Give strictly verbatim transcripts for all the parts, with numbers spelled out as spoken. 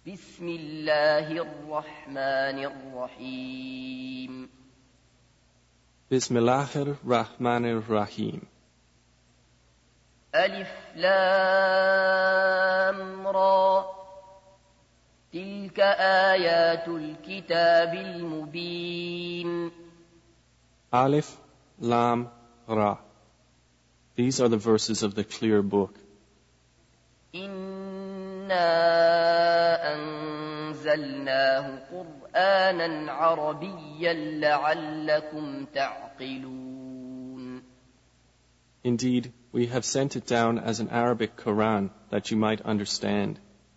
بسم الله الرحمن الرحيم بسم الله الرحمن الرحيم ألف لام را تلك آيات الكتاب المبين. Alif Lam Ra. These are the verses of the clear book. إنا أنزلناه قرآنا عربيا لعلكم تعقلون. Indeed, we have sent it down as an Arabic Quran that you might understand.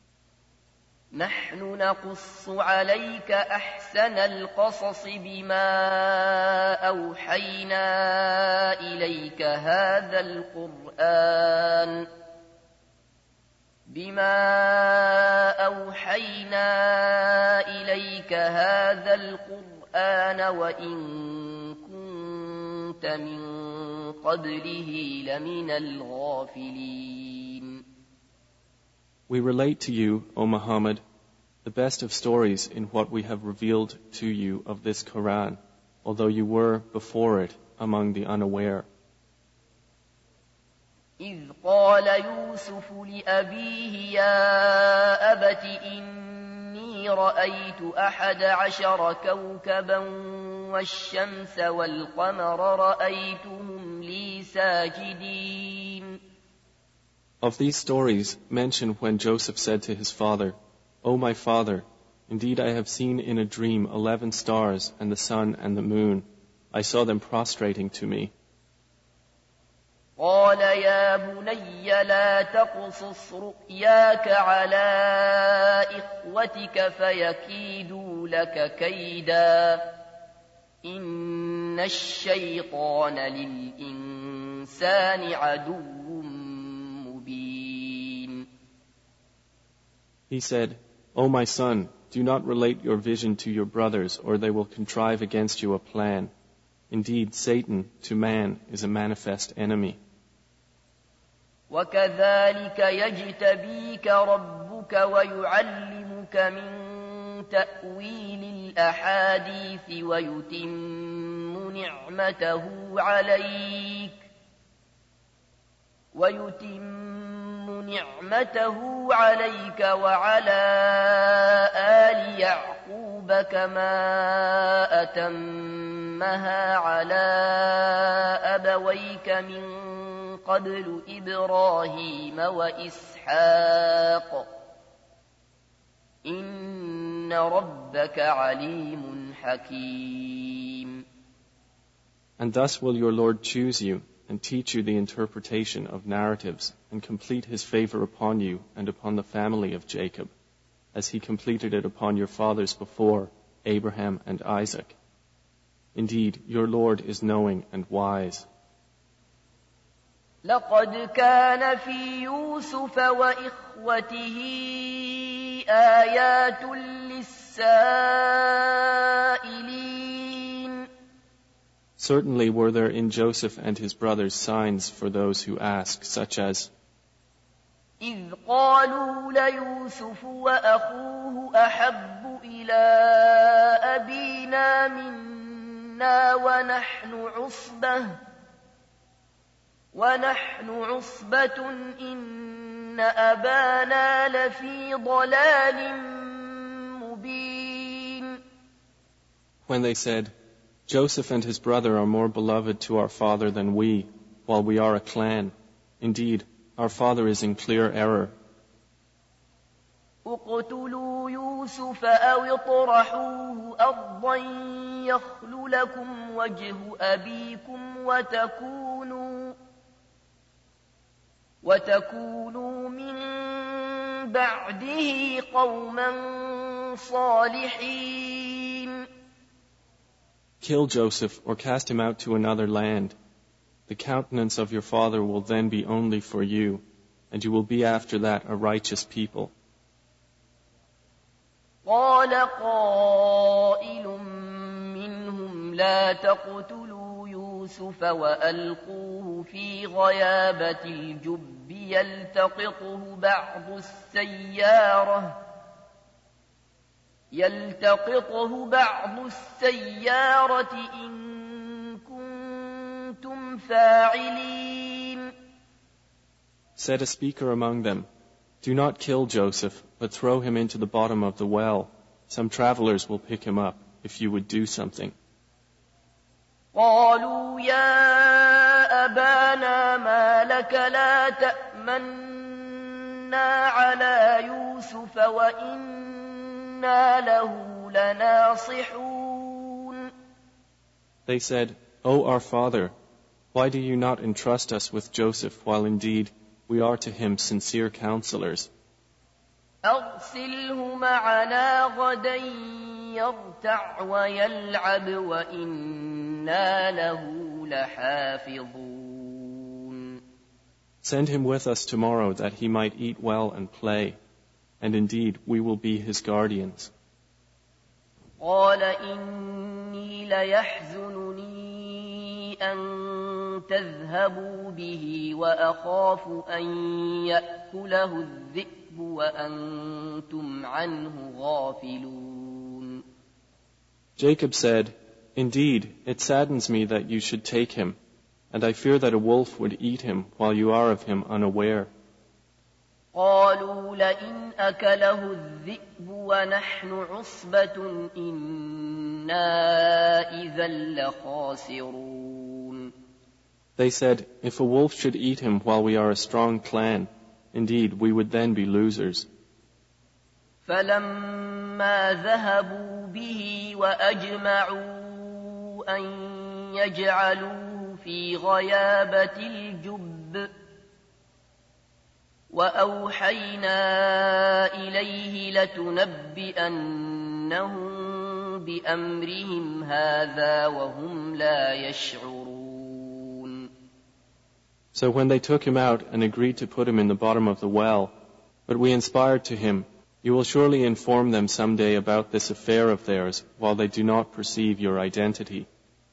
نحن نقص عليك أحسن القصص بما أوحينا إليك هذا القرآن بما أوحينا إليك هذا القرآن وإن كنت من قبله لمن الغافلين. We relate to you, O Muhammad, the best of stories in what we have revealed to you of this Quran, although you were before it among the unaware. إذ قال يوسف لأبيه يا أبت إني رأيت أحد عشر كوكبا والشمس والقمر رأيتهم لي ساجدين. Of these stories, mention when Joseph said to his father, O my father, indeed I have seen in a dream eleven stars and the sun and the moon. I saw them prostrating to me. قال يا بني لا تقصص رؤياك على إخوتك فيكيدوا لك كيدا إن الشيطان للإنسان عدو مبين. He said, O my son, do not relate your vision to your brothers, or they will contrive against you a plan. Indeed, Satan to man is a manifest enemy. وكذلك يجتبيك ربك ويعلمك من تأويل الأحاديث ويتم نعمته عليك ويتم نعمته عليك وعلى آل يعقوب كما أتمها على أبويك من قبل إبراهيم وإسحاق إن ربك عليم حكيم. And thus will your Lord choose you and teach you the interpretation of narratives and complete his favor upon you and upon the family of Jacob, as he completed it upon your fathers before, Abraham and Isaac. Indeed, your Lord is knowing and wise. لقد كان في يوسف وإخوته آيات للسائلين. Certainly were there in Joseph and his brothers signs for those who ask, such as إذ قالوا ليوسف وأخوه أحب إلى أبينا منا ونحن عصبة ونحن عصبة إن أبانا لفي ضلال مبين. When they said, Joseph and his brother are more beloved to our father than we, while we are a clan. Indeed, our father is in clear error. اقتلوا يوسف أو اطرحوه أرضا يخل لكم وجه أبيكم وتكونوا وتكونوا من بعده قوما صالحين. Kill Joseph or cast him out to another land. The countenance of your father will then be only for you, and you will be after that a righteous people. قال قائل منهم لا تقتلوا يوسف وألقوه في غيابة الجب يلتقطه بعض السيارة يلتقطه بعض السيارة إن كنتم فاعلين. Said a speaker among them, "Do not kill Joseph, but throw him into the bottom of the well. Some travelers will pick him up, if you would do something." قالوا يا أبانا ما لك لا تأمنا على يوسف وإنا له لناصحون. They said, "O our father, why do you not entrust us with Joseph, while indeed we are to him sincere counselors?" أرسله معنا غدا يرتع ويلعب وإنا له لحافظون. Send him with us tomorrow that he might eat well and play, and indeed we will be his guardians. قال إني ليحزنني أن تذهبوا به وأخاف أن يأكله الذئب وأنتم عنه غافلون. Jacob said, "Indeed, it saddens me that you should take him, and I fear that a wolf would eat him while you are of him unaware." قالوا لئن أكله الذئب ونحن عصبة إنا إذا لخاسرون. They said, "If a wolf should eat him while we are a strong clan, indeed we would then be losers." فلما ذهبوا به وأجمعوا أن يجعلوه في غيابة الجب وأوحينا إليه لتنبئنهم بأمرهم هذا وهم لا يشعرون. So when they took him out and agreed to put him in the bottom of the well, but we inspired to him, "You will surely inform them someday about this affair of theirs while they do not perceive your identity."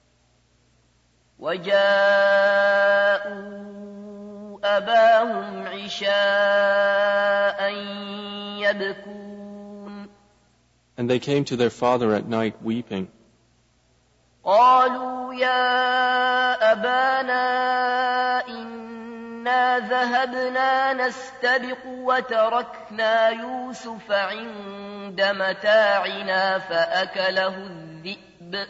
وجاءوا أباهم عشاء يبكون. And they came to their father at night weeping. قالوا يا أبانا إنا ذهبنا نستبق وتركنا يوسف عند متاعنا فأكله الذئب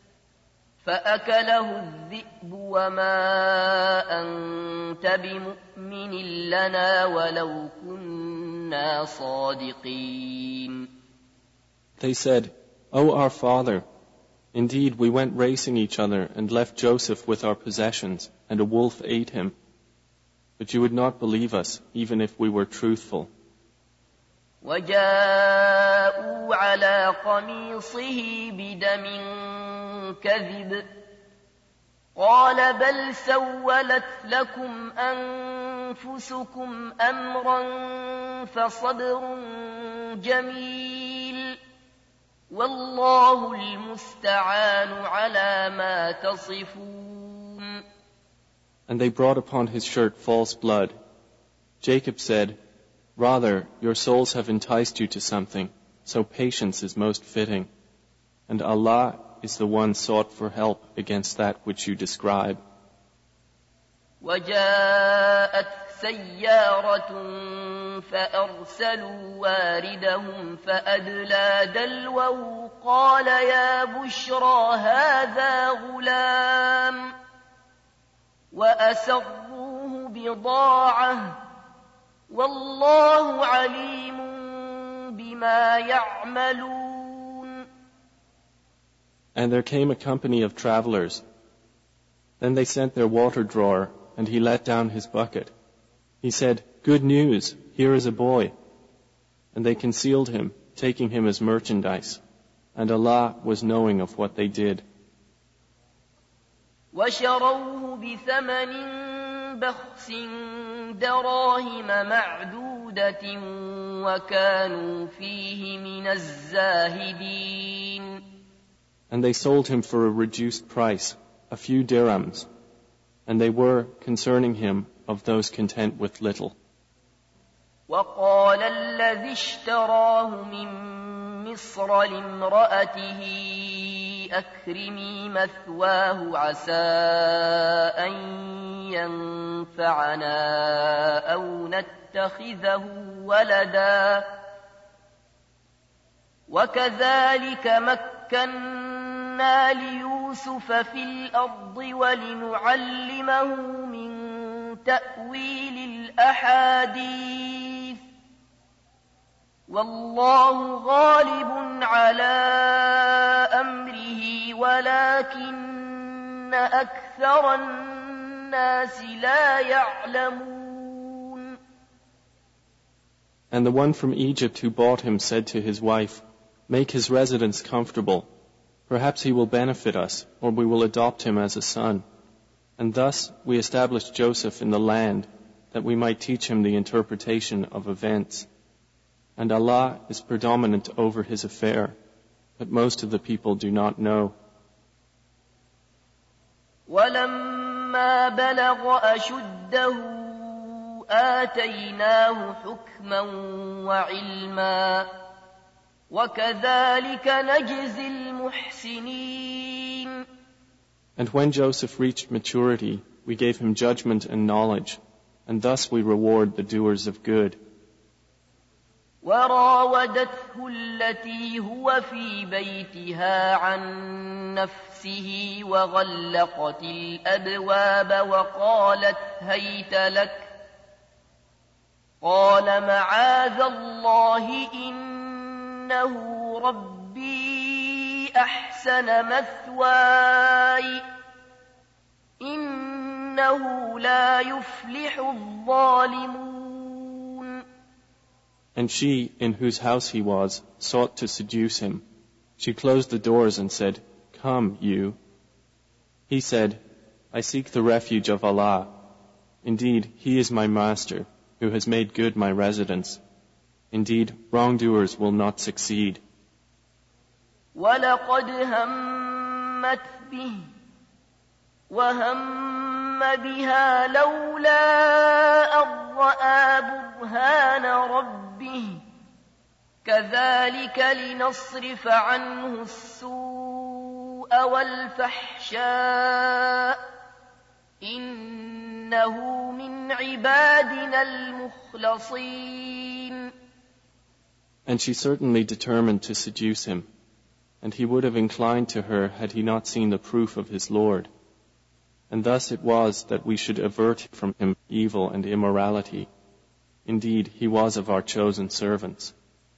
فأكله الذئب وما أنت بمؤمن لنا ولو كنا صادقين. They said, "O our father, indeed we went racing each other and left Joseph with our possessions, and a wolf ate him. But you would not believe us, even if we were truthful." وجاءوا على قميصه بدم كذب قال بل سولت لكم أنفسكم أمرا فصبر جميل والله المستعان على ما تصفون. And they brought upon his shirt false blood. Jacob said, "Rather, your souls have enticed you to something, so patience is most fitting. And Allah is the one sought for help against that which you describe." وجاءت سيارة فأرسلوا واردهم فأدلى دلوه قال يا بشرى هذا غلام وأسروه بضاعة والله عليم بما يعملون. And there came a company of travelers. Then they sent their water drawer, and he let down his bucket. He said, "Good news, here is a boy." And they concealed him, taking him as merchandise. And Allah was knowing of what they did. وشروه بثمن بخس دراهم معدودة وكانوا فيه من الزاهدين. And they sold him for a reduced price, a few dirhams, and they were, concerning him, of those content with little. وقال الذي اشتراه من مصر لامرأته أكرمي مثواه عسى أن ينفعنا أو نتخذه ولدا وكذلك مكنا ليوسف في الأرض ولنعلمه من تأويل الأحاديث والله غالب على أمره ولكن أكثر الناس لا يعلمون. And the one from Egypt who bought him said to his wife, "Make his residence comfortable. Perhaps he will benefit us, or we will adopt him as a son." And thus we established Joseph in the land, that we might teach him the interpretation of events. And Allah is predominant over his affair, but most of the people do not know. وَلَمَّا بَلَغَ أَشُدَّهُ آتَيْنَاهُ حُكْمًا وَعِلْمًا وَكَذَلِكَ نَجْزِي الْمُحْسِنِينَ. And when Joseph reached maturity, we gave him judgment and knowledge, and thus we reward the doers of good. وراودته التي هو في بيتها عن نفسه وغلقت الأبواب وقالت هيت لك قال معاذ الله إنه ربي أحسن مثواي إنه لا يفلح الظالمون. And she, in whose house he was, sought to seduce him. She closed the doors and said, "Come, you." He said, "I seek the refuge of Allah. Indeed, He is my master, who has made good my residence. Indeed, wrongdoers will not succeed." وَلَقَدْ هَمَّتْ بِهِ وَهَمَّ بِهَا لَوْلَا أَن رَّأَىٰ بُرْهَانَ رَبِّهِ كَذَلِكَ لِنَصْرِفَ عَنْهُ السُّوءَ وَالْفَحْشَاءَ إِنَّهُ مِنْ عِبَادِنَا الْمُخْلَصِينَ. And she certainly determined to seduce him, and he would have inclined to her had he not seen the proof of his Lord. And thus it was that we should avert from him evil and immorality. Indeed, he was of our chosen servants.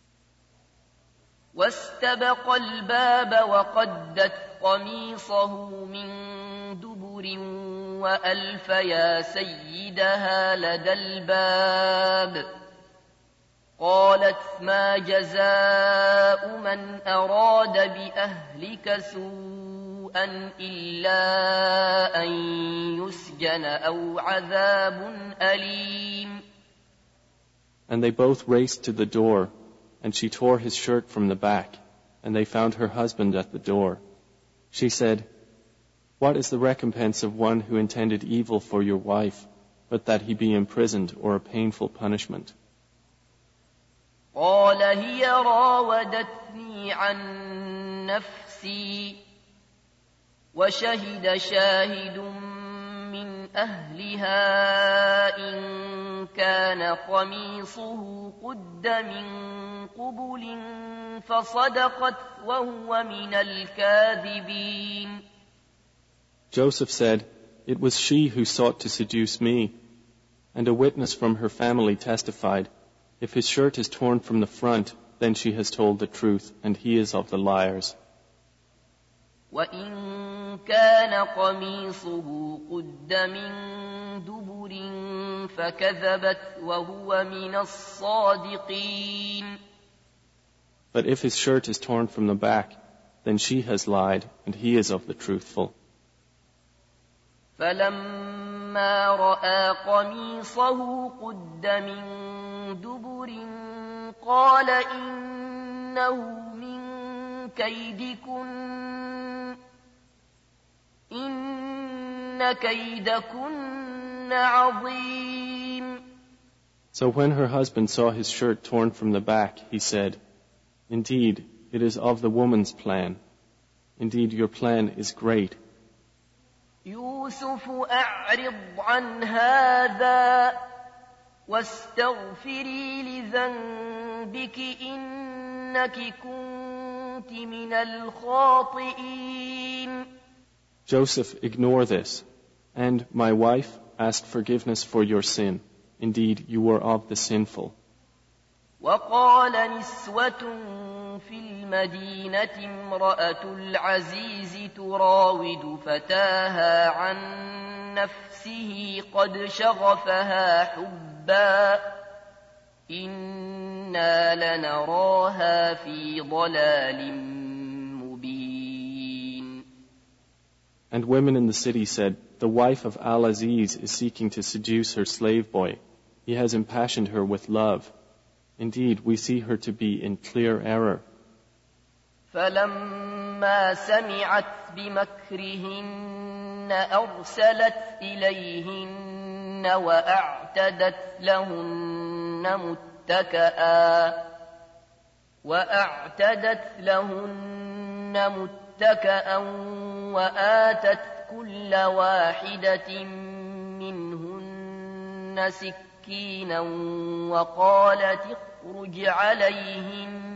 واستبق الباب وقدت قميصه من دبر وألف يا سيدها لدى الباب قالت ما جزاء من أراد بأهلك سوءا إلا أن يسجن أو عذاب أليم. And they both raced to the door, and she tore his shirt from the back, and they found her husband at the door. She said, "What is the recompense of one who intended evil for your wife, but that he be imprisoned or a painful punishment?" قال هي راودتني عن نفسي وشهد شاهد من أهلها إن كان قميصه قد من قبل فصدقت وهو من الكاذبين. Joseph said, "It was she who sought to seduce me." And a witness from her family testified, "If his shirt is torn from the front, then she has told the truth, and he is of the liars." وَإِن كَانَ قَمِيصُهُ قُدَّ مِن دُبُرٍ فَكَذَبَتْ وَهُوَ مِنَ الصَّادِقِينَ. But if his shirt is torn from the back, then she has lied, and he is of the truthful. فَلَمَّا رَأَىٰ قَمِيصَهُ قُدَّ مِن دُبُرٍ قَالَ إِنَّهُ مِن كَيْدِكُنَّ إِنَّ كَيْدَكُنَّ عَظِيمٌ. So when her husband saw his shirt torn from the back, he said, "Indeed, it is of the woman's plan. Indeed, your plan is great. يوسف أعرض عن هذا واستغفري لذنبك إنك كنت من الخاطئين. Joseph, ignore this. And, my wife, ask forgiveness for your sin. Indeed, you were of the sinful. وقال نسوة في المدينة امرأة العزيز تراود فتاها عن نفسه قد شغفها حبا إنا لنراها في ضلال مبين. And women in the city said, the wife of Al-Aziz is seeking to seduce her slave boy. He has impassioned her with love. Indeed, we see her to be in clear error. فلما سمعت بمكرهن أرسلت إليهن وأعتدت لهن متكئا وأعتدت لهن متكئا وآتت كل واحدة منهن سكينا وقالت اخرج عليهن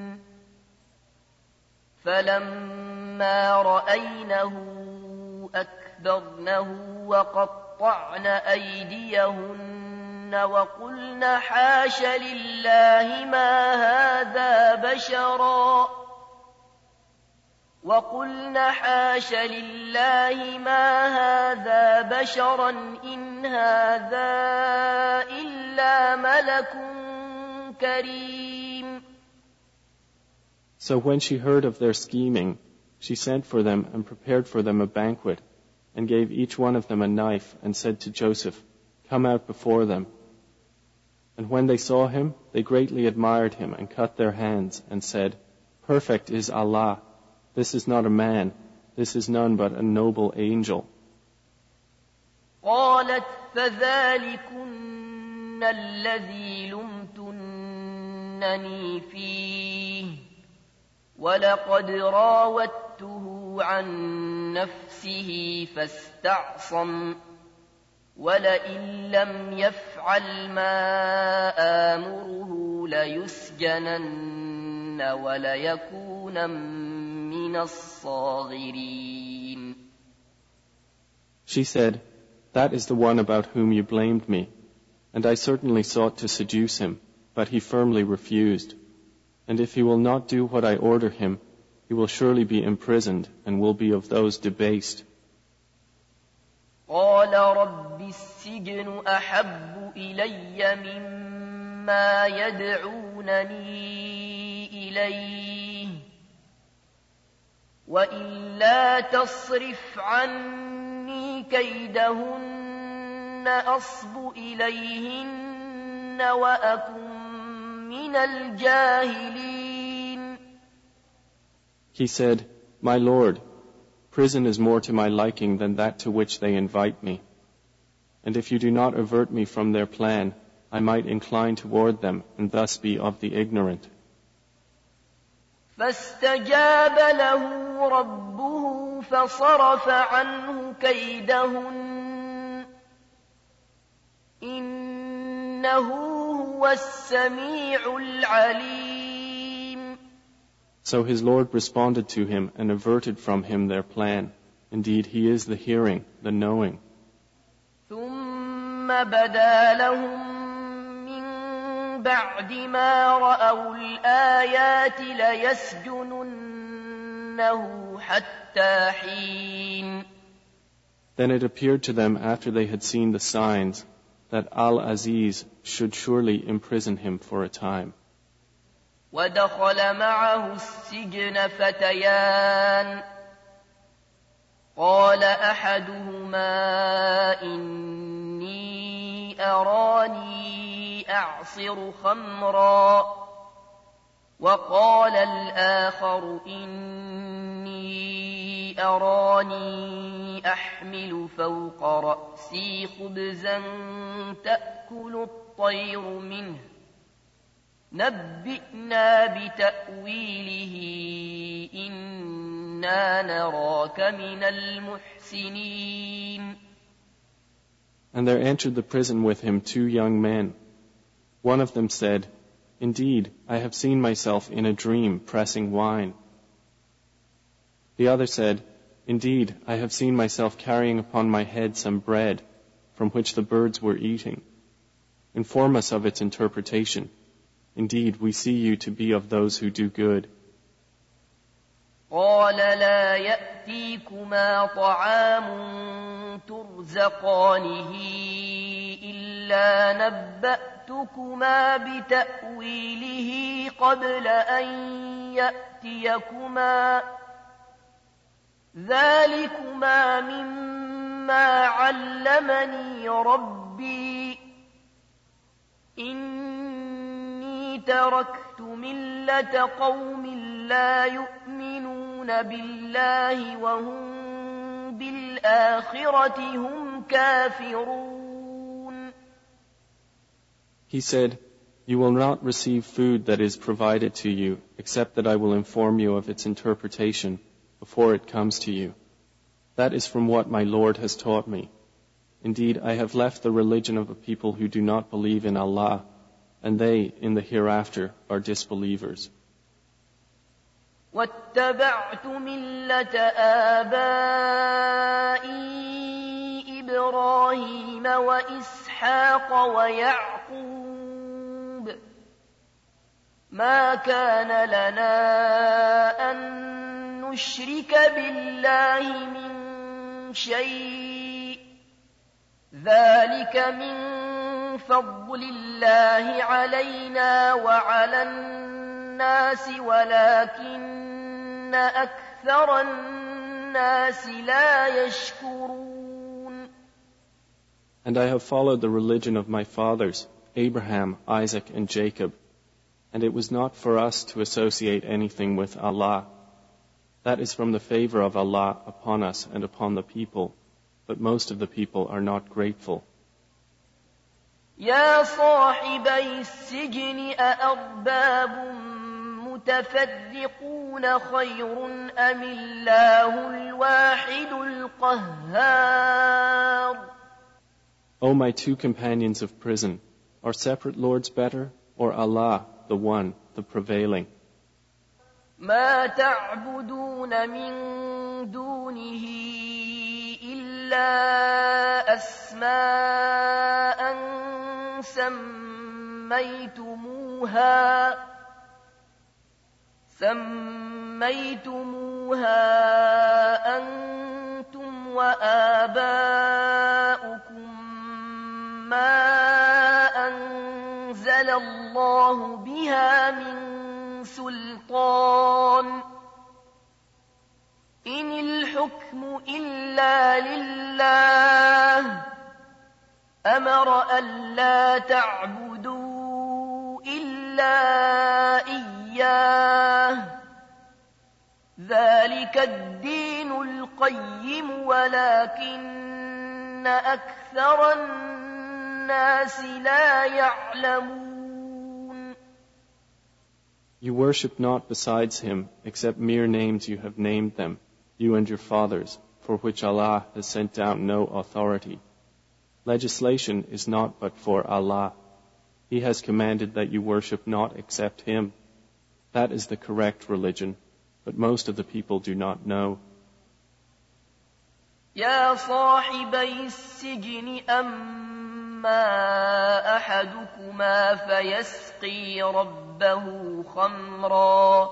فلما رأينه أكبرنه وقطعن أيديهن وقلن حاش لله ما هذا بشرا وقلن حاش لله ما هذا بشرا إن هذا إلا ملك كريم. So when she heard of their scheming, she sent for them and prepared for them a banquet, and gave each one of them a knife, and said to Joseph, come out before them. And when they saw him, they greatly admired him and cut their hands, and said, perfect is Allah. This is not a man. This is none but a noble angel. قالت فذلكن الذي لمتنني فيه ولقد راودته عن نفسه فاستعصم ولئن لم يفعل ما آمره ليسجنن وليكون من الصاغرين. She said, that is the one about whom you blamed me, and I certainly sought to seduce him, but he firmly refused. And if he will not do what I order him, he will surely be imprisoned and will be of those debased. قال رب السجن أحب إلي مما يدعونني إليه وإلا تصرف عني كيدهن أصب إليهن وأكن من الجاهلين. He said, my Lord, prison is more to my liking than that to which they invite me. And if you do not avert me from their plan, I might incline toward them and thus be of the ignorant. فاستجاب له ربه فصرف عنه كيدهن إنه هو السميع العليم. So his Lord responded to him and averted from him their plan. Indeed, he is the hearing, the knowing. ثم بدا لهم من بعد ما رأوا الآيات ليسجننه حتى حين. Then it appeared to them after they had seen the signs that Al-Aziz should surely imprison him for a time. ودخل معه السجن فتيان قال أحدهما إني أراني أعصر خمرا وقال الآخر إني أراني أحمل فوق رأسي خبزا تأكل الطير منه نبئنا بتأويله إنا نراك من المحسنين. And there entered the prison with him two young men. One of them said, "Indeed, I have seen myself in a dream pressing wine." The other said, "Indeed, I have seen myself carrying upon my head some bread from which the birds were eating. Inform us of its interpretation. Indeed, we see you to be of those who do good." قال لا يأتيكما طعام ترزقانه إلا نبأتكما بتأويله قبل أن يأتيكما ذلكما مما علمني ربي إني تركت ملة قوم لا يؤمنون بالله وهم بالآخرة هم كافرون. He said, "You will not receive food that is provided to you, except that I will inform you of its interpretation before it comes to you. That is from what my Lord has taught me. Indeed, I have left the religion of a people who do not believe in Allah, and they, in the hereafter, are disbelievers." واتبعت ملة آبائي إبراهيم وإسحاق ويعقوب ما كان لنا أن نشرك بالله من شيء ذلك من فضل الله علينا وعلى الناس ولكن أكثر الناس لا يشكرون. And I have followed the religion of my fathers, Abraham, Isaac, and Jacob, and it was not for us to associate anything with Allah. That is from the favor of Allah upon us and upon the people, but most of the people are not grateful. يا صاحبي السجن أأرباب متفرقون خير أم الله الواحد القهار. O my two companions of prison, are separate lords better, or Allah, the one, the prevailing? ما تعبدون من دونه إلا أسماء سميتموها سميتموها أنتم وآباؤكم ما أنزل الله بها من سلطان إن الحكم إلا لله أمر ألا تعبدوا إلا إياه ذلك الدين القيم ولكن أكثر الناس لا يعلمون. You worship not besides him except mere names you have named them, you and your fathers, for which Allah has sent down no authority. Legislation is not but for Allah. He has commanded that you worship not except him. That is the correct religion, but most of the people do not know. يا صاحبي السجن أما أحدكما فيسقي ربه خمرا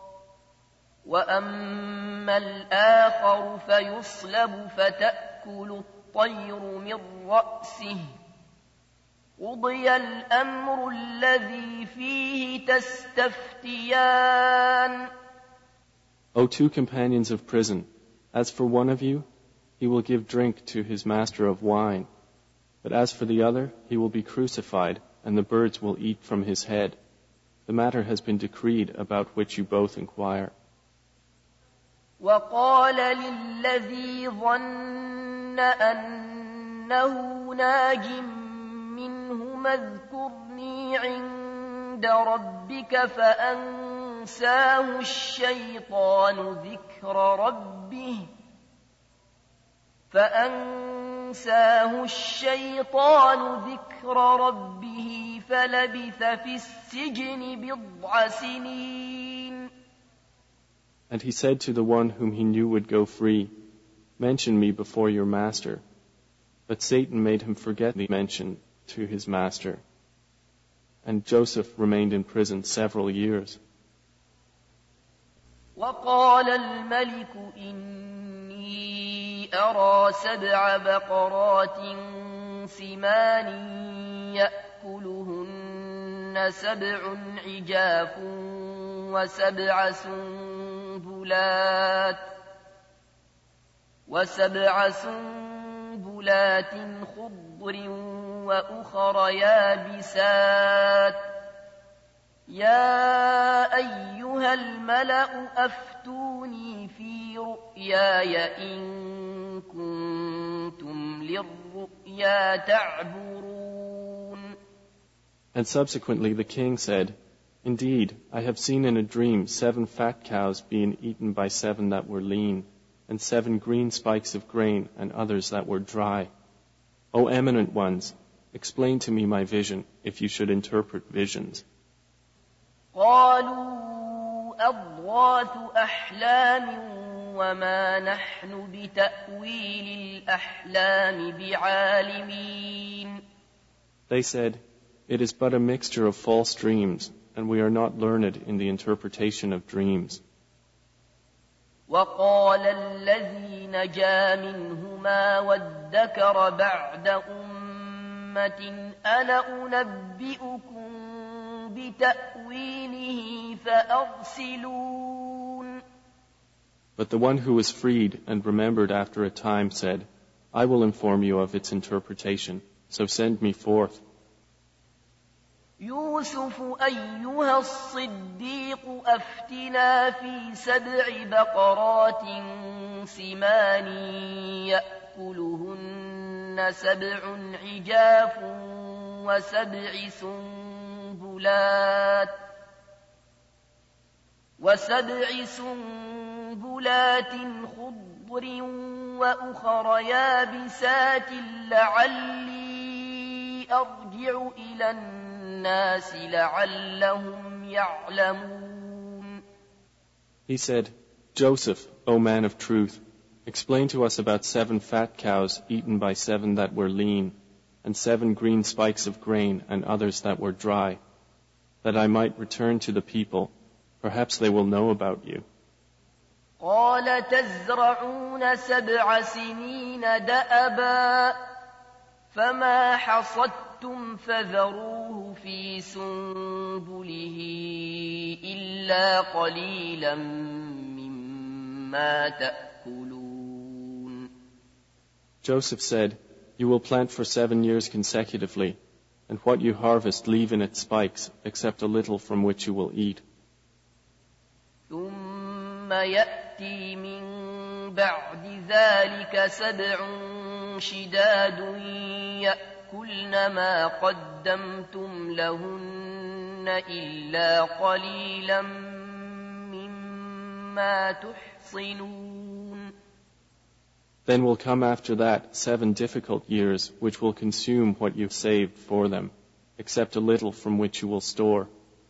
وأما الآخر فيصلب فتأكل الطير من رأسه قضي الأمر الذي فيه تستفتيان. O two companions of prison, as for one of you, he will give drink to his master of wine, but as for the other, he will be crucified, and the birds will eat from his head. The matter has been decreed about which you both inquire. وقال للذي ظن أنه ناج منهما اذكرني عند عند ربك فأنساه الشيطان ذكر ربه فأنساه الشيطان ذكر ربه فلبث في السجن بضع سنين. And he said to the one whom he knew would go free, "Mention me before your master." But Satan made him forget the mention to his master. And Joseph remained in prison several years. وقال الملك إني أرى سبع بقرات سمان يأكلهن سبع عجاف وسبع سنبلات وسبع سنبلات خضر وأخر يابسات يا أيها الملأ أفتوني في رؤياي إن كنتم للرؤيا تعبرون. And subsequently the king said, "Indeed, I have seen in a dream seven fat cows being eaten by seven that were lean, and seven green spikes of grain and others that were dry. O eminent ones, explain to me my vision, if you should interpret visions." قالوا أضغاث أحلام وما نحن بتأويل الأحلام بعالمين. They said, "It is but a mixture of false dreams, and we are not learned in the interpretation of dreams." وقال الذي نجا منهما وادكر بعد أمة أنا أنبئكم بتأويله فأرسلون. But the one who was freed and remembered after a time said, "I will inform you of its interpretation, so send me forth." يوسف أيها الصديق أفتنا في سبع بقرات سمان يأكلهن سبع عجاف وسبع سنبلات وسبع سنبلات خضر وأخر يابسات لعلي أرجع إلى الناس لعلهم يعلمون. He said, "Joseph, O man of truth, explain to us about seven fat cows eaten by seven that were lean, and seven green spikes of grain and others that were dry, that I might return to the people. Perhaps they will know about you." قال تزرعون سبع سنين دأبا فما حصدتم فذروه في سنبله إلا قليلا مما تأكلون. Joseph said, "You will plant for seven years consecutively, and what you harvest leave in its spikes, except a little from which you will eat. ثم يأتي من بعد ذلك سبع شداد يأكلن ما قدمتم لهن إلا قليلا مما تحصنون. Then will come after that seven difficult years, which will consume what you've saved for them, except a little from which you will store.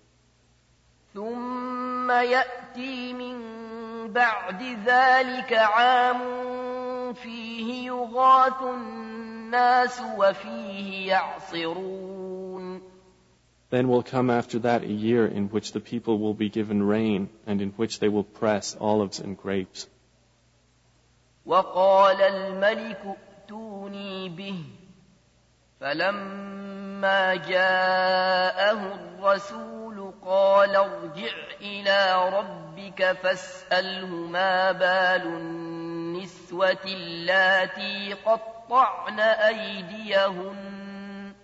ثم يأتي من بعد ذلك عام فيه يغاث الناس وفيه يعصرون. Then will come after that a year in which the people will be given rain, and in which they will press olives and grapes. وقال الملك ائتوني به فلما جاءه الرسول قال ارجع إلى ربك فاسأله ما بال النسوة اللاتي قطعن أيديهن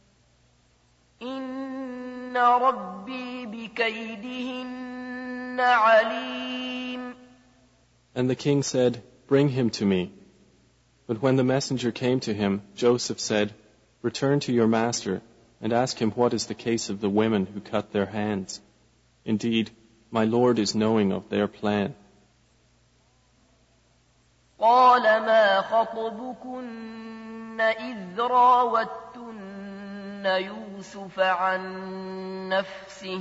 إن ربي بكيدهن عليم. And the king said, "Bring him to me." But when the messenger came to him, Joseph said, "Return to your master and ask him what is the case of the women who cut their hands. Indeed, my Lord is knowing of their plan. قال ما خطبكن إذ راوتن يوسف عن نفسه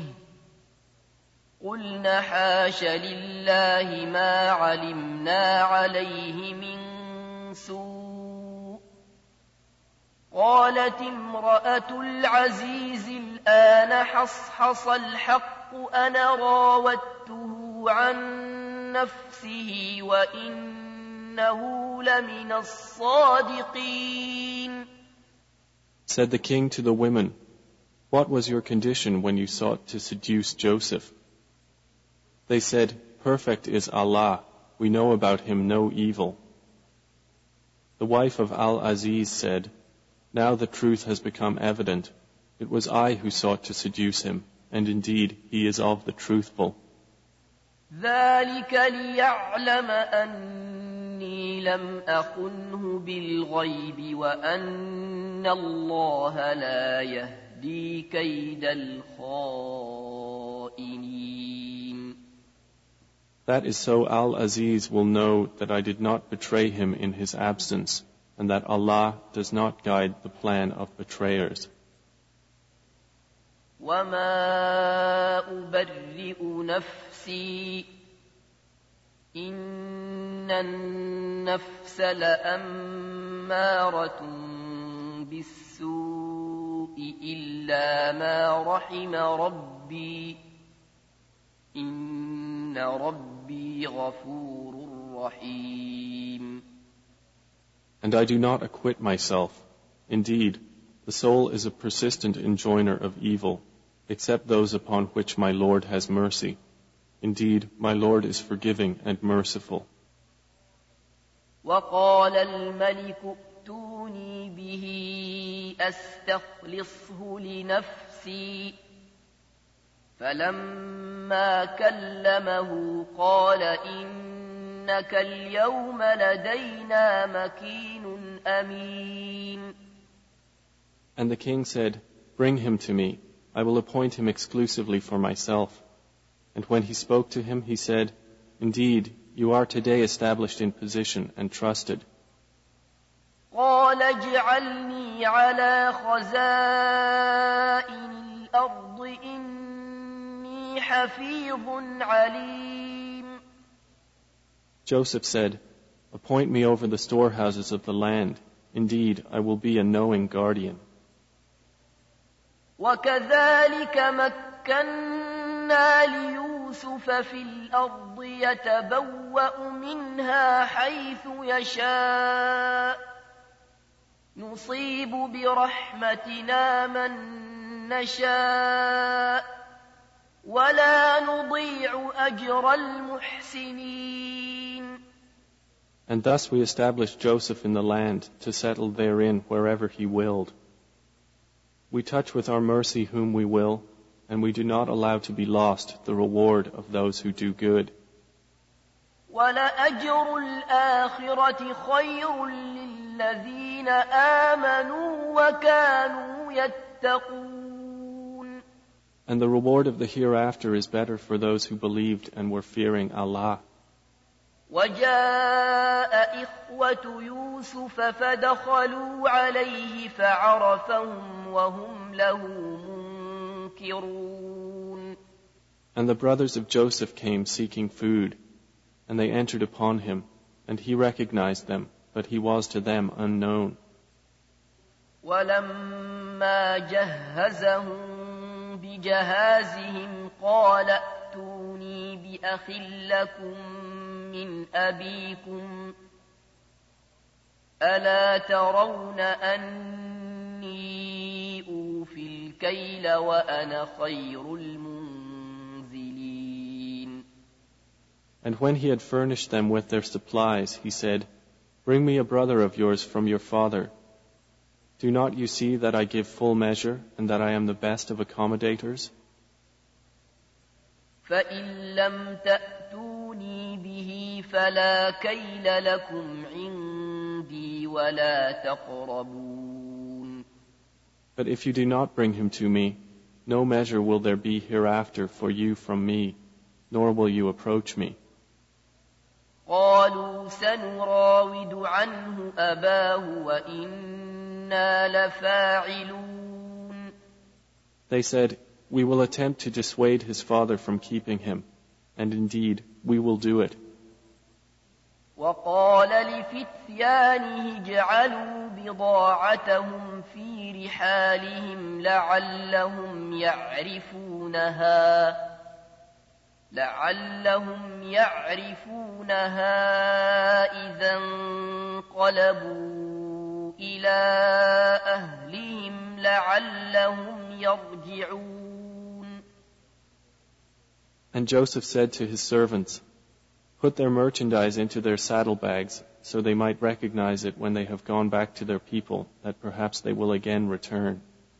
قلنا حاش لله ما علمنا عليه من سوء قالت امرأة العزيز الآن حصحص الحق أنا راودته عن نفسه وإنه لمن الصادقين. Said the king to the women, what was your condition when you sought to seduce Joseph? They said, perfect is Allah, we know about him no evil. The wife of Al-Aziz said, now the truth has become evident. It was I who sought to seduce him, and indeed he is of the truthful. ذلك ليعلم أني لم أخنه بالغيب وأن الله لا يهدي كيد الخائنين. That is so Al-Aziz will know that I did not betray him in his absence, and that Allah does not guide the plan of betrayers. وما أبرئ نفسي إن النفس لأمارة بالسوء إلا ما رحم ربي إن ربي غفور رحيم. And I do not acquit myself. Indeed, the soul is a persistent enjoiner of evil, except those upon which my Lord has mercy. Indeed, my Lord is forgiving and merciful. وقال الملك ائتوني به أستخلصه لنفسي فلما كلمه قال إنك اليوم لدينا مكين أمين. And the king said, bring him to me. I will appoint him exclusively for myself. And when he spoke to him, he said, indeed, you are today established in position and trusted. قال اجعلني على خزائن الأرض إني حفيظ عليم. Joseph said, appoint me over the storehouses of the land. Indeed, I will be a knowing guardian. وكذلك مكنا ليوسف في الأرض يتبوأ منها حيث يشاء نصيب برحمتنا من نشاء ولا نضيع أجر المحسنين. And thus we established Joseph in the land to settle therein wherever he willed. We touch with our mercy whom we will, and we do not allow to be lost the reward of those who do good. وَلَأَجْرُ الْآخِرَةِ خَيْرٌ لِلَّذِينَ آمَنُوا وَكَانُوا يَتَّقُونَ. And the reward of the hereafter is better for those who believed and were fearing Allah. وجاء إخوة يوسف فدخلوا عليه فعرفهم وهم له منكرون. And the brothers of Joseph came seeking food, and they entered upon him, and he recognized them, but he was to them unknown. ولما جهزهم بجهازهم قال ائتوني بأخ لكم من أبيكم ألا ترون أني أوفي الكيل وأنا خير المنزلين. And when he had furnished them with their supplies, he said, bring me a brother of yours from your father. Do not you see that I give full measure and that I am the best of accommodators? فإن لم تأتوني به فلا كيل لكم عندي ولا تقربون. But if you do not bring him to me, no measure will there be hereafter for you from me, nor will you approach me. قالوا سنراود عنه أباه وإنا لفاعلون. They said, we will attempt to dissuade his father from keeping him, and indeed we will do it. وقال لفتيانه اجعلوا بضاعتهم في رحالهم لعلهم يعرفونها لعلهم يعرفونها إذا انقلبوا إلى أهلهم لعلهم يرجعون. And Joseph said to his servants, put their merchandise into their saddlebags, so they might recognize it when they have gone back to their people, that perhaps they will again return.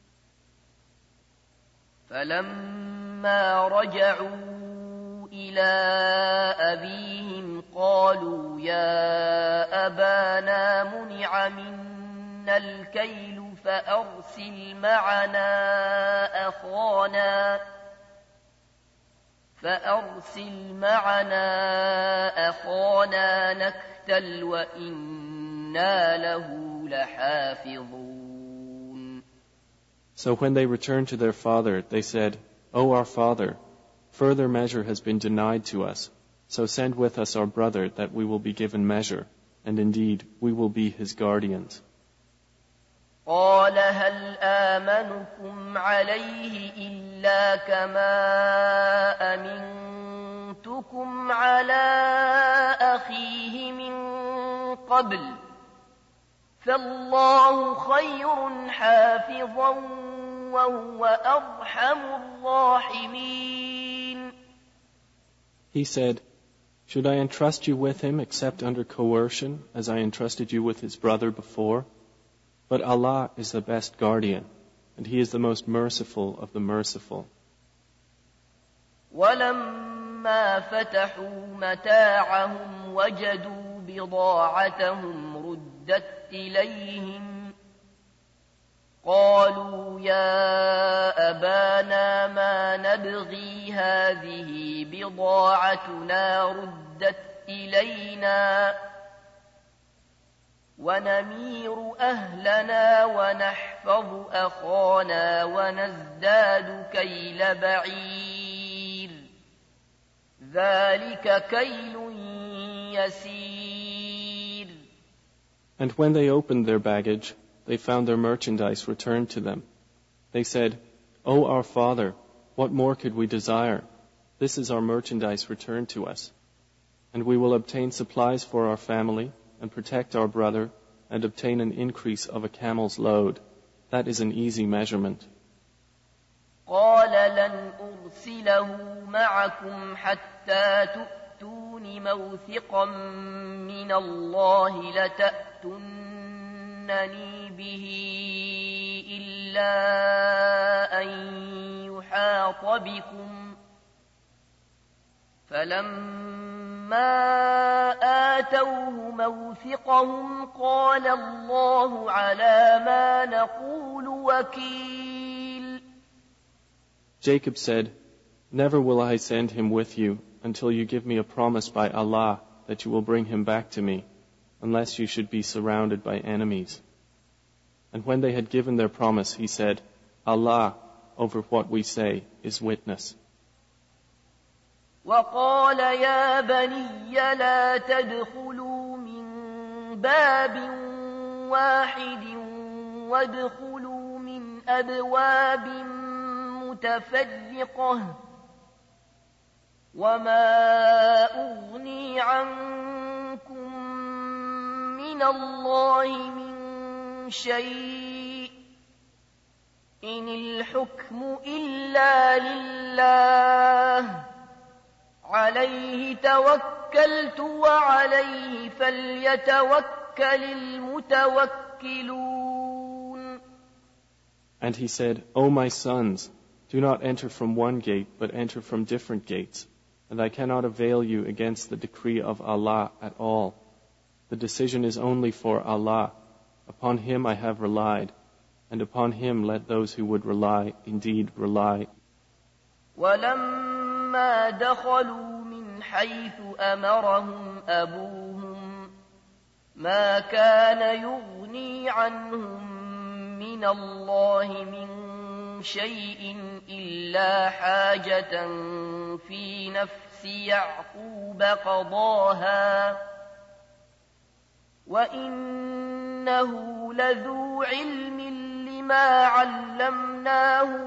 فَلَمَّا رَجَعُوا إِلَى أَبِيهِمْ قَالُوا يَا أَبَانَا مُنِعَ مِنَّا الْكَيْلُ فَأَرْسِلْ مَعَنَا أَخَانَا فأرسل معنا أخانا نكتل وإنا له لحافظون. So when they returned to their father, they said, O our father, further measure has been denied to us, so send with us our brother that we will be given measure, and indeed we will be his guardians. قال هل آمنكم عليه إلا كما أمنتكم على أخيه من قبل فالله خير حافظا وهو أرحم الراحمين. He said, should I entrust you with him except under coercion, as I entrusted you with his brother before? But Allah is the best guardian, and He is the most merciful of the merciful. وَلَمَّا فَتَحُوا مَتَاعَهُمْ وَجَدُوا بِضَاعَتَهُمْ رُدَّتْ إِلَيْهِمْ قَالُوا يَا أَبَانَا مَا نَبْغِي هَذِهِ بِضَاعَتُنَا رُدَّتْ إِلَيْنَا ونمير أهلنا ونحفظ أخانا ونزداد كيل بعير ذلك كيل يسير. And when they opened their baggage, they found their merchandise returned to them. They said, O our father, what more could we desire? This is our merchandise returned to us. And we will obtain supplies for our family, and protect our brother, and obtain an increase of a camel's load. That is an easy measurement. قال لن أرسله معكم حتى تؤتون موثقا من الله لتأتونني به إلا أن يحاط بكم فلما آتوه موثقهم قال الله على ما نقول وكيل. Jacob said, never will I send him with you until you give me a promise by Allah that you will bring him back to me, unless you should be surrounded by enemies. And when they had given their promise, he said, Allah, over what we say, is witness. وقال يا بني لا تدخلوا من باب واحد وادخلوا من أبواب متفرقة وما أغني عنكم من الله من شيء إن الحكم إلا لله عليه توكلت وعليه فليتوكل المتوكلون. And he said, O my sons, do not enter from one gate, but enter from different gates, and I cannot avail you against the decree of Allah at all. The decision is only for Allah. Upon Him I have relied, and upon him let those who would rely indeed rely. ولما دخلوا من حيث أمرهم أبوهم ما كان يغني عنهم من الله من شيء إلا حاجة في نفس يعقوب قضاها وإنه لذو علم لما علمناه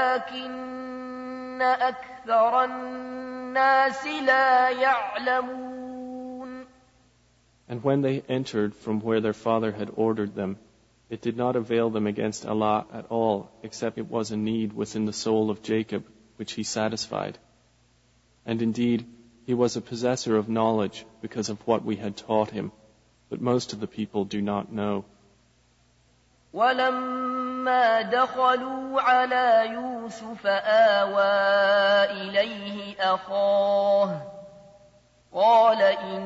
ولكن أكثر الناس لا يعلمون. And when they entered from where their father had ordered them, it did not avail them against Allah at all, except it was a need within the soul of Jacob, which he satisfied. And indeed, he was a possessor of knowledge because of what we had taught him, but most of the people do not know. ولما دخلوا على يوسف آوى إليه أخاه قال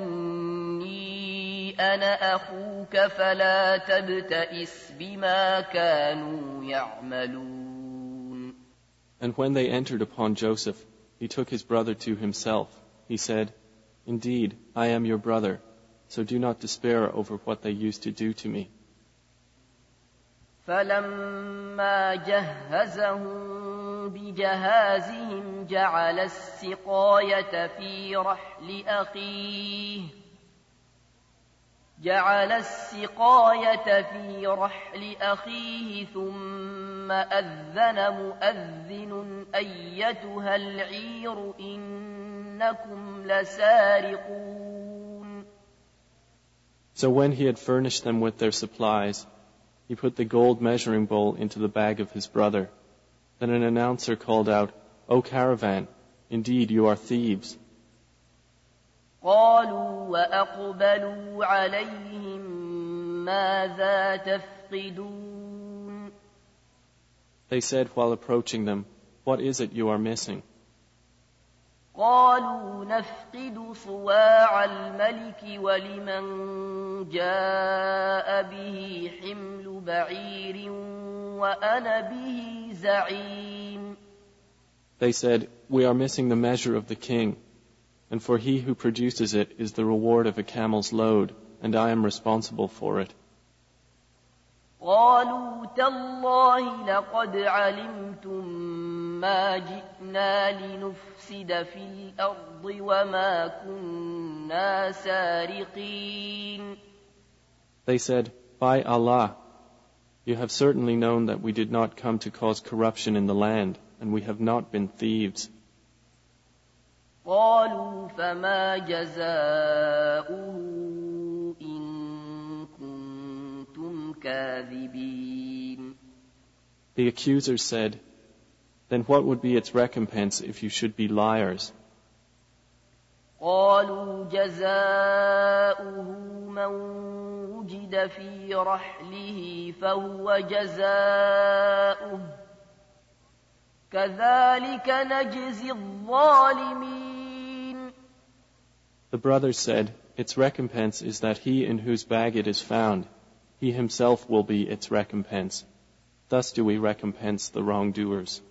إني أنا أخوك فلا تبتئس بما كانوا يعملون. And when they entered upon Joseph, he took his brother to himself. He said, Indeed, I am your brother, so do not despair over what they used to do to me. فلما جهزهم بجهازهم جعل السقاية في رحل أخيه جعل السقاية في رحل أخيه ثم أذن مؤذن أيتها العير إنكم لسارقون. So when he had furnished them with their supplies, he put the gold measuring bowl into the bag of his brother. Then an announcer called out, O caravan, indeed you are thieves. قالوا وأقبلوا عليهم ماذا تفقدون. They said while approaching them, What is it you are missing? قالوا نفقد صواع الملك ولمن جاء به حمل بعير وأنا به زعيم. They said, We are missing the measure of the king, and for he who produces it is the reward of a camel's load, and I am responsible for it. قالوا تالله لقد علمتم ما جئنا لنفسد في الأرض وما كنا سارقين. They said, By Allah, you have certainly known that we did not come to cause corruption in the land, and we have not been thieves. قالوا فما جزاؤه إن كنتم كاذبين. The accusers said, Then what would be its recompense if you should be liars? قالوا جزاؤه من وجد في رحله فهو جزاؤه كذلك نجزي الظالمين. The brothers said, Its recompense is that he in whose bag it is found, he himself will be its recompense. Thus do we recompense the wrongdoers.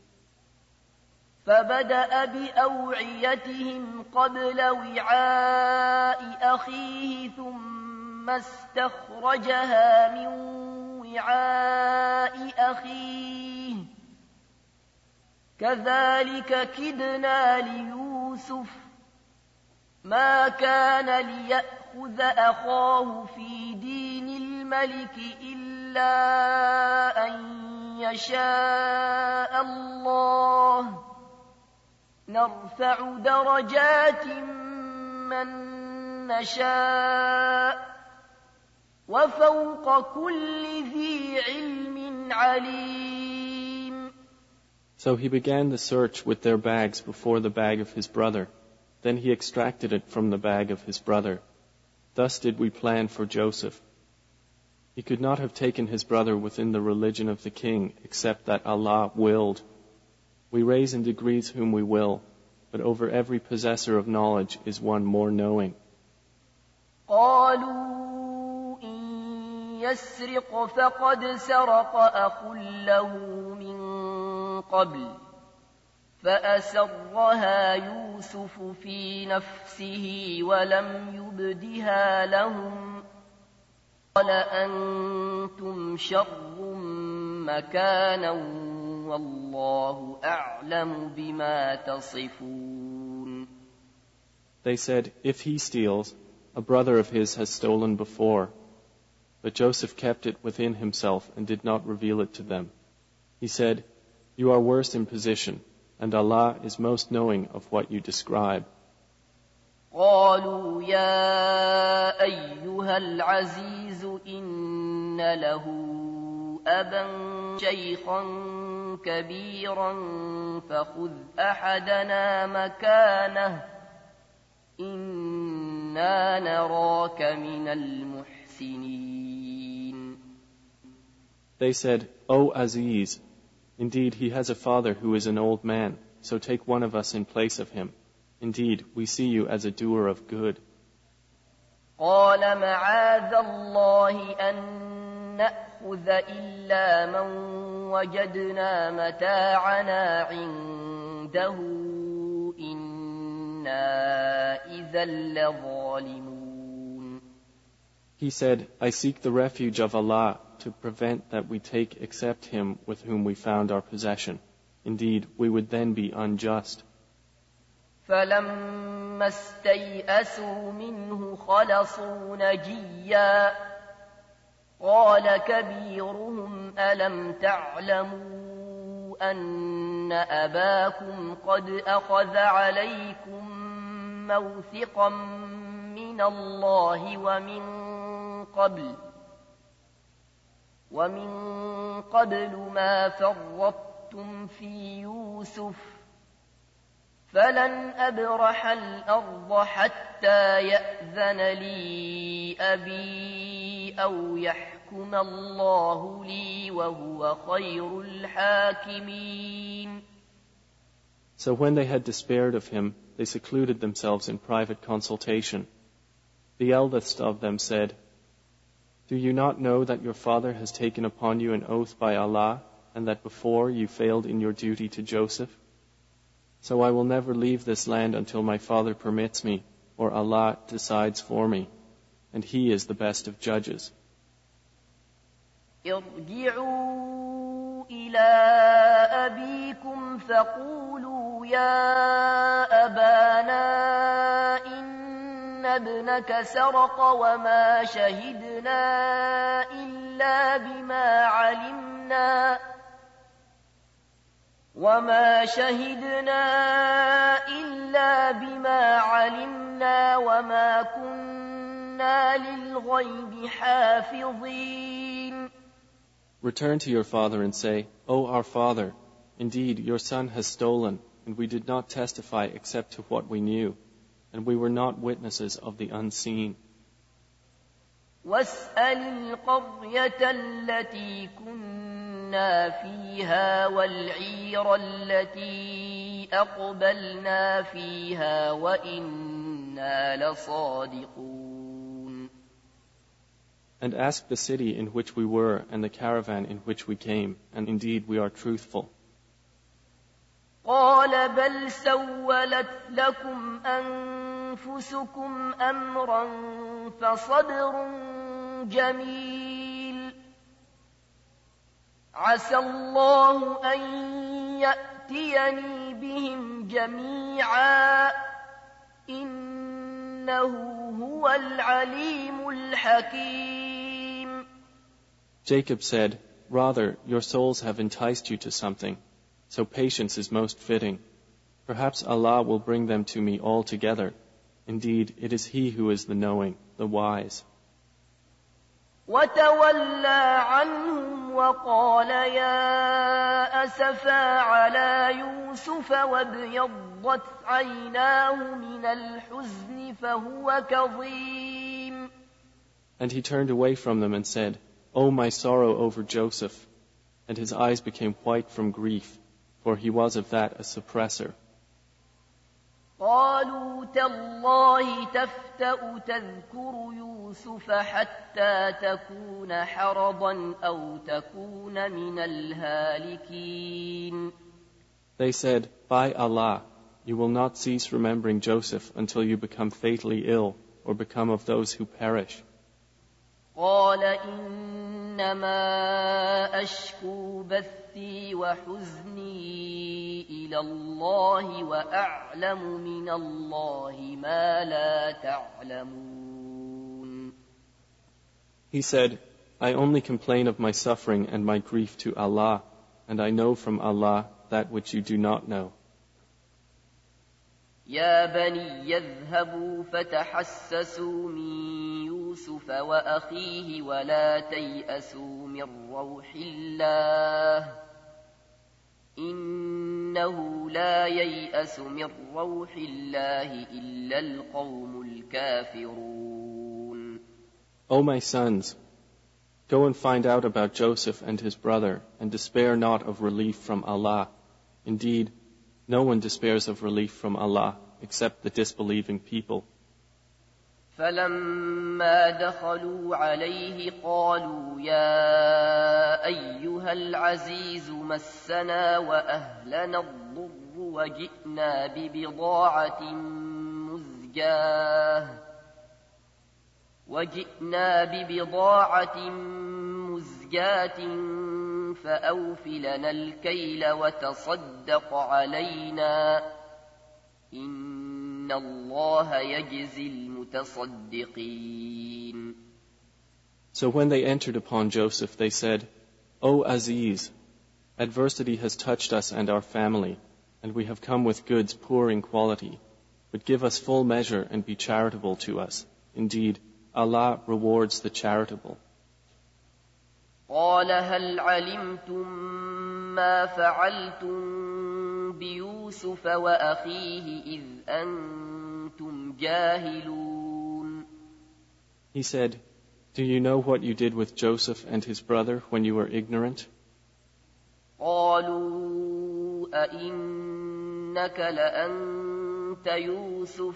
فبدأ بأوعيتهم قبل وعاء أخيه ثم استخرجها من وعاء أخيه كذلك كدنا ليوسف ما كان ليأخذ أخاه في دين الملك إلا أن يشاء الله نرفع درجات من نشاء وفوق كل ذي علم عليم. So he began the search with their bags before the bag of his brother. Then he extracted it from the bag of his brother. Thus did we plan for Joseph. He could not have taken his brother within the religion of the king except that Allah willed. We raise in degrees whom we will, but over every possessor of knowledge is one more knowing. قالوا إن يسرق فقد سرق أخ له من قبل فأسرها يوسف في نفسه ولم يبدها لهم قال أنتم شر مكانا والله أعلم بما تصفون. They said, if he steals, a brother of his has stolen before. But Joseph kept it within himself and did not reveal it to them. He said, you are worse in position, and Allah is most knowing of what you describe. قالوا يا أيها العزيز إن له أبا شيخا كبيرا فخذ أحدنا مكانه إنا نراك من المحسنين. They said, O Aziz, indeed he has a father who is an old man, so take one of us in place of him. Indeed, we see you as a doer of good. قال معاذ الله أن نأخذ إلا من وجدنا متاعنا عنده إنا إذا لظالمون. He said, I seek the refuge of Allah to prevent that we take except him with whom we found our possession. Indeed, we would then be unjust. فلما استيئسوا منه خلصوا نجيا قال كبيرهم ألم تعلموا أن أباكم قد أخذ عليكم موثقا من الله ومن قبل ومن قبل ما فرطتم في يوسف فلن أبرح الأرض حتى يأذن لي أبي أو يحكم الله لي وهو خير الحاكمين. So when they had despaired of him, they secluded themselves in private consultation. The eldest of them said, do you not know that your father has taken upon you an oath by Allah, and that before you failed in your duty to Joseph? So I will never leave this land until my father permits me, or Allah decides for me, and He is the best of judges. ارجعوا إلى أبيكم فقولوا يا أبانا إن ابنك سرق وما شهدنا إلا بما علمنا وما شهدنا إلا بما علمنا وما كنا للغيب حافظين. Return to your father and say, O our father, indeed your son has stolen, and we did not testify except to what we knew, and we were not witnesses of the unseen. واسأل القرية التي كنا فيها والعير التي أقبلنا فيها وإنا لصادقون. And ask the city in which we were and the caravan in which we came, and indeed we are truthful. قال بل سولت لكم أنفسكم أمرا فصبر جميل عسى الله أن يأتيني بهم جميعا إنه هو العليم الحكيم. Jacob said, rather, your souls have enticed you to something, so patience is most fitting. Perhaps Allah will bring them to me all together. Indeed, it is He who is the knowing, the wise. وتولى عنهم وقال يا أسفا على يوسف وابيضت عيناه من الحزن فهو كظيم. And he turned away from them and said, O my sorrow over Joseph, and his eyes became white from grief, for he was of that a suppressor. قالوا تالله تفتأ تذكر يوسف حتى تكون حرضا أو تكون من الهالكين. They said, by Allah, you will not cease remembering Joseph until you become fatally ill or become of those who perish. قال إنما أشكو بثي وحزني إلى الله وأعلم من الله ما لا تعلمون. He said, I only complain of my suffering and my grief to Allah, and I know from Allah that which you do not know. يا بني يذهبوا فتحسسوا من يوسف وأخيه ولا تيأسوا من روح الله إنه لا ييأس من روح الله إلا القوم الكافرون. O my sons, go and find out about Joseph and his brother, and despair not of relief from Allah. Indeed, no one despairs of relief from Allah except the disbelieving people. فلما دخلوا عليه قالوا يا أيها العزيز مسنا وأهلنا الضر وجئنا ببضاعة مزجاة وجئنا ببضاعة مزجاة فأوف لنا الكيل وتصدق علينا إن الله يجزي المتصدقين. So when they entered upon Joseph, they said, O Aziz, adversity has touched us and our family, and we have come with goods poor in quality, but give us full measure and be charitable to us. Indeed, Allah rewards the charitable. قال هل علمتم ما فعلتم بيوسف وأخيه إذ أنتم جاهلون. He said, do you know what you did with Joseph and his brother when you were ignorant? قالوا أئنك لأنت يوسف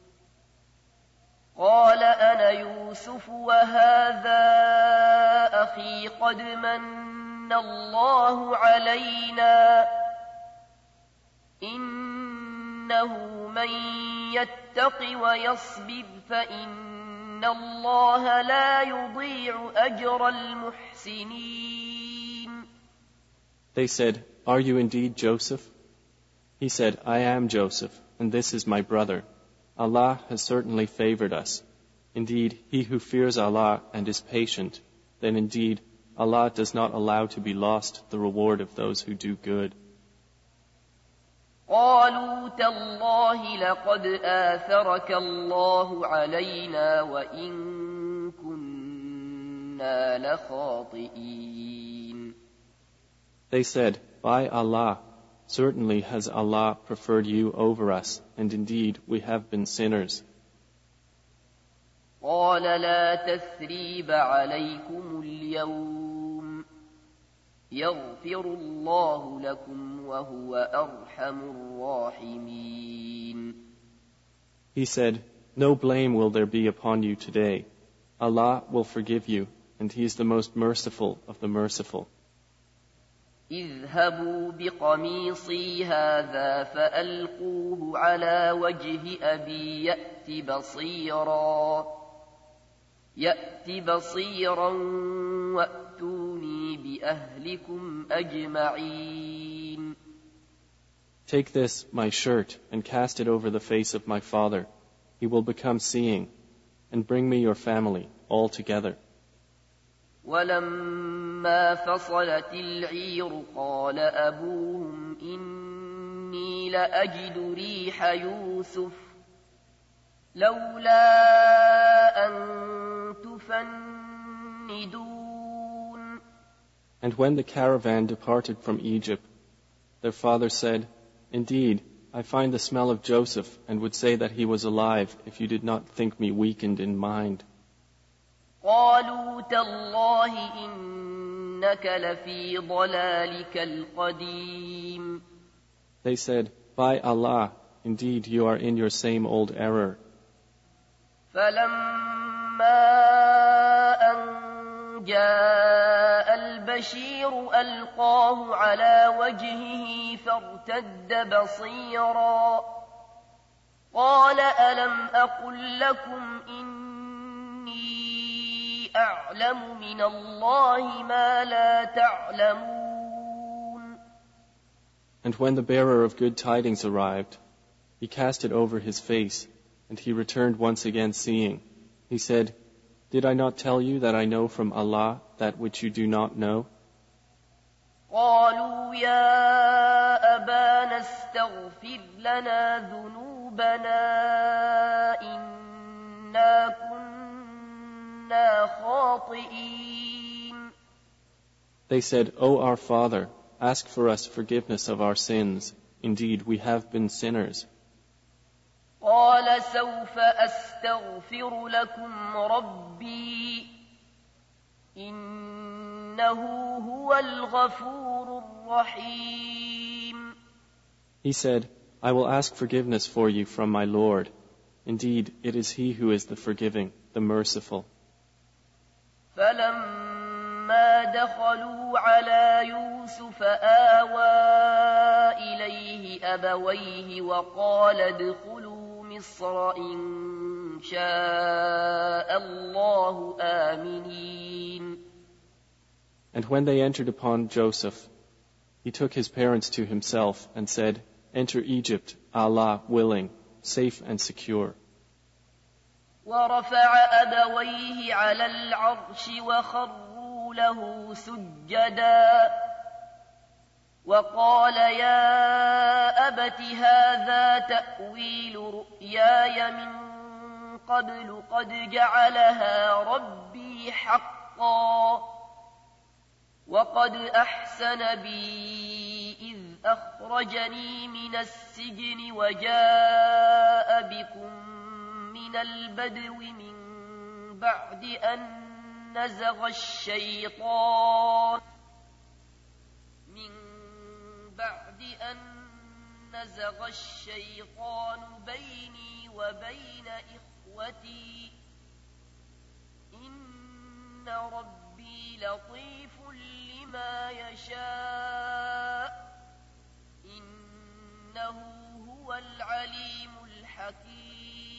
قال أنا يوسف وهذا أخي قد من الله علينا إنه من يتق ويصبر فإن الله لا يضيع أجر المحسنين. They said, are you indeed Joseph? He said, I am Joseph, and this is my brother. Allah has certainly favored us. Indeed, he who fears Allah and is patient, then indeed Allah does not allow to be lost the reward of those who do good. قالوا تالله لقد آثرك الله علينا وإن كنا لخاطئين. They said, by Allah, certainly has Allah preferred you over us, and indeed we have been sinners. قال لا تثريب عليكم اليوم يغفر الله لكم وهو أرحم الراحمين. He said, no blame will there be upon you today. Allah will forgive you, and He is the most merciful of the merciful. اذهبوا بقميصي هذا فألقوه على وجه أبي يأت بصيرا يأت بصيرا وأتوني بأهلكم أجمعين. Take this, my shirt, and cast it over the face of my father. He will become seeing, and bring me your family all together. ولما فصلت العير قال أبوهم إني لأجد ريح يوسف لولا أن تفندون. And when the caravan departed from Egypt, their father said, indeed, I find the smell of Joseph and would say that he was alive if you did not think me weakened in mind. قالوا تالله إنك لفي ضلالك القديم. They said, by Allah, Indeed, you are in your same old error. فلما أن جاء البشير ألقاه على وجهه فارتد بصيرا قال ألم أقل لكم إني أعلم من الله ما لا تعلمون. And when the bearer of good tidings arrived, he cast it over his face, and he returned once again seeing. He said, Did I not tell you that I know from Allah that which you do not know? قالوا يا أبانا استغفر لنا ذنوبنا إنا كنا خاطئين. They said, O our Father, ask for us forgiveness of our sins. Indeed, we have been sinners. قال سوف أستغفر لكم ربي إنه هو الغفور الرحيم. He said, I will ask forgiveness for you from my Lord. Indeed, it is He who is the forgiving, the merciful. فلما دخلوا على يوسف آوى إليه أبويه وقال ادخلوا مصر إن شاء الله آمنين. And when they entered upon Joseph, he took his parents to himself and said, Enter Egypt, Allah willing, safe and secure. ورفع أبويه على العرش وخروا له سجدا وقال يا أبت هذا تأويل رؤياي من قبل قد جعلها ربي حقا وقد أحسن بي إذ أخرجني من السجن وجاء بكم من البدو من بعد أن نزغ الشيطان من بعد أن نزغ الشيطان بيني وبين إخوتي إن ربي لطيف لما يشاء إنه هو العليم الحكيم.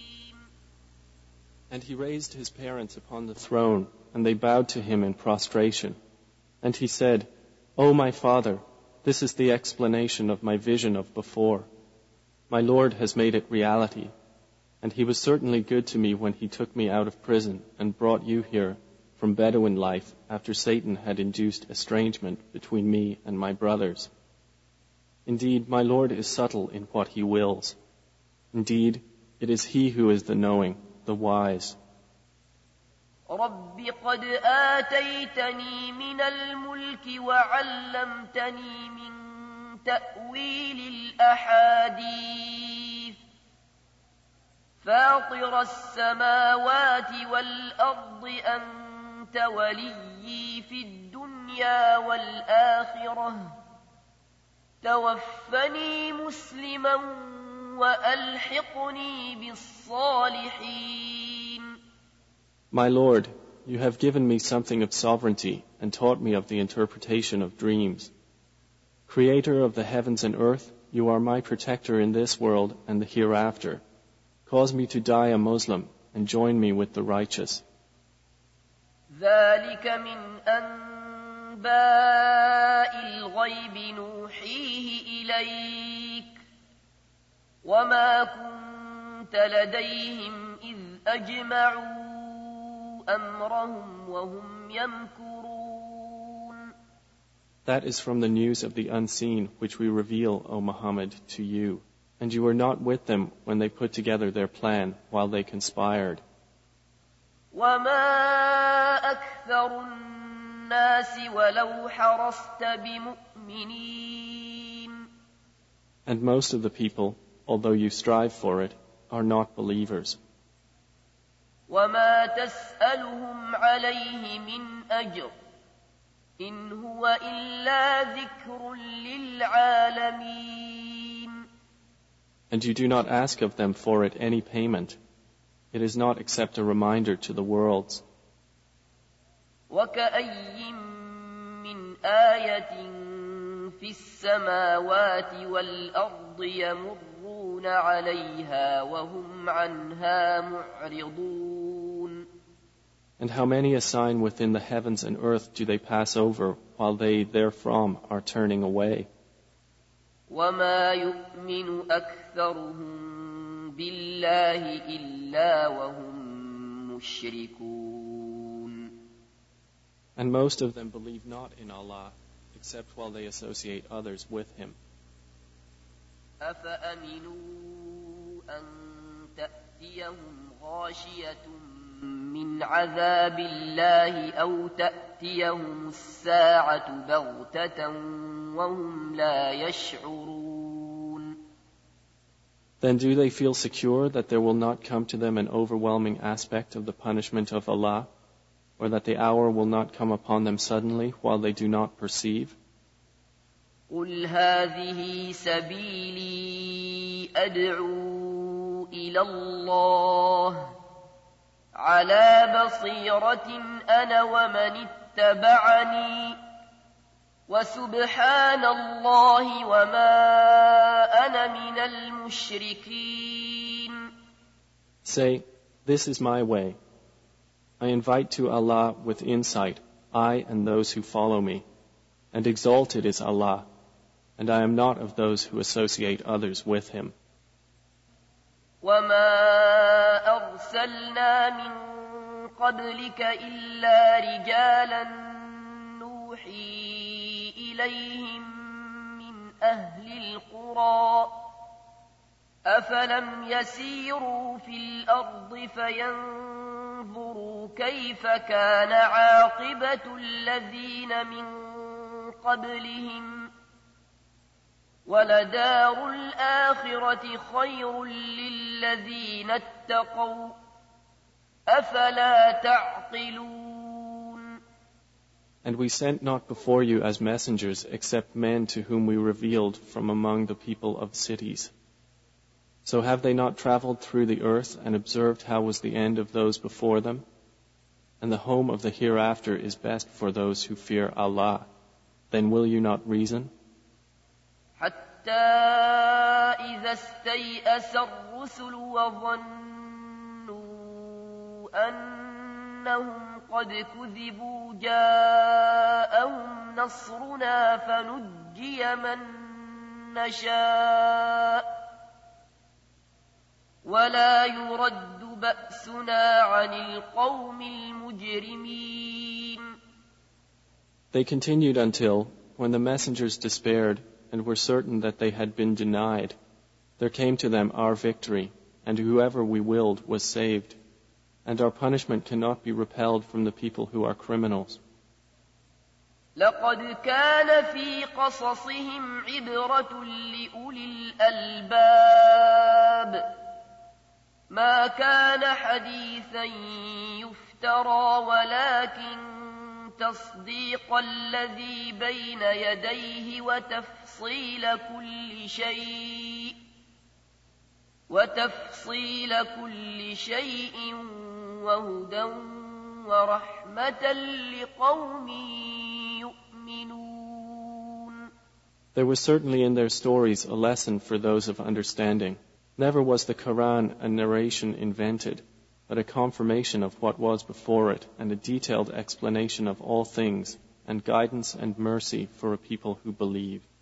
And he raised his parents upon the throne, and they bowed to him in prostration. And he said, O my father, this is the explanation of my vision of before. My Lord has made it reality, and he was certainly good to me when he took me out of prison and brought you here from Bedouin life after Satan had induced estrangement between me and my brothers. Indeed, my Lord is subtle in what he wills. Indeed, it is he who is the knowing, the wise. رب قد آتيتني من الملك وعلمتني من تأويل الأحاديث فاطر السماوات والأرض أنت وليي في الدنيا والآخرة توفني مسلما وألحقني بالصالحين. My Lord, you have given me something of sovereignty and taught me of the interpretation of dreams. Creator of the heavens and earth, you are my protector in this world and the hereafter. Cause me to die a Muslim and join me with the righteous. ذلك من أنباء الغيب نوحيه إليك وما كنت لديهم إذ أجمعوا أمرهم وهم يمكرون. That is from the news of the unseen which we reveal, O Muhammad, to you. And you were not with them when they put together their plan while they conspired. وما أكثر الناس ولو حرصت بمؤمنين. And most of the people, although you strive for it, are not believers. وما تسألهم عليه من أجر إن هو إلا ذكر للعالمين. And you do not ask of them for it any payment. It is not except a reminder to the worlds. وَكَأَيٍّ مِّنْ آيَةٍ فِي السَّمَاوَاتِ وَالْأَرْضِ يَمُرُّونَ عَلَيْهَا وَهُمْ عَنْهَا مُعْرِضُونَ. And how many a sign within the heavens and earth do they pass over, while they therefrom are turning away? وَمَا يُؤْمِنُ أَكْثَرُهُم بِاللَّهِ إِلَّا وَهُم مُشْرِكُونَ. And most of them believe not in Allah, except while they associate others with Him. أَفَأَمِنُوا أَن تَأْتِيَهُمْ غَاشِيَةٌ مِّنْ عَذَابِ اللَّهِ أَوْ تَأْتِيَهُمُ السَّاعَةُ بَغْتَةً وَهُمْ لَا يَشْعُرُونَ. Then do they feel secure that there will not come to them an overwhelming aspect of the punishment of Allah, or that the hour will not come upon them suddenly while they do not perceive? قُلْ هَٰذِهِ سَبِيلِي أَدْعُو إِلَى اللَّهِ عَلَىٰ بَصِيرَةٍ أَنَا وَمَنِ اتَّبَعَنِي وَسُبْحَانَ اللَّهِ وَمَا أَنَا مِنَ الْمُشْرِكِينَ. Say, this is my way. I invite to Allah with insight, I and those who follow me, and exalted is Allah, and I am not of those who associate others with Him. وَمَا أَرْسَلْنَا مِن قَبْلِكَ إِلَّا رِجَالًا نُّوحِي إِلَيْهِم مِّنْ أَهْلِ الْقُرَىٰ أَفَلَمْ يَسِيرُوا فِي الْأَرْضِ فَيَنظُرُوا كَيْفَ كَانَ عَاقِبَةُ الَّذِينَ مِن قَبْلِهِمْ وَلَدَارُ الْآخِرَةِ خَيْرٌ لِّلَّذِينَ اتَّقَوْا أَفَلَا تَعْقِلُونَ. And we sent not before you as messengers except men to whom we revealed from among the people of cities. So have they not traveled through the earth and observed how was the end of those before them? And the home of the hereafter is best for those who fear Allah. Then will you not reason? حتى إذا استيأس الرسل وظنوا أنهم قد كذبوا جاءهم نصرنا فنجي من نشاء ولا يرد بأسنا عن القوم المجرمين. They continued until, when the messengers despaired and were certain that they had been denied, there came to them our victory, and whoever we willed was saved, and our punishment cannot be repelled from the people who are criminals. لقد كان في قصصهم عبرة لأولي الألباب ما كان حديثا يفترى ولكن تصديق الذي بين يديه وتفصيل كل شيء وتفصيل كل شيء وهدى ورحمة لقوم يؤمنون. There was certainly in their stories a lesson for those of understanding. Never was the Quran a narration invented, but a confirmation of what was before it, and a detailed explanation of all things, and guidance and mercy for a people who believe.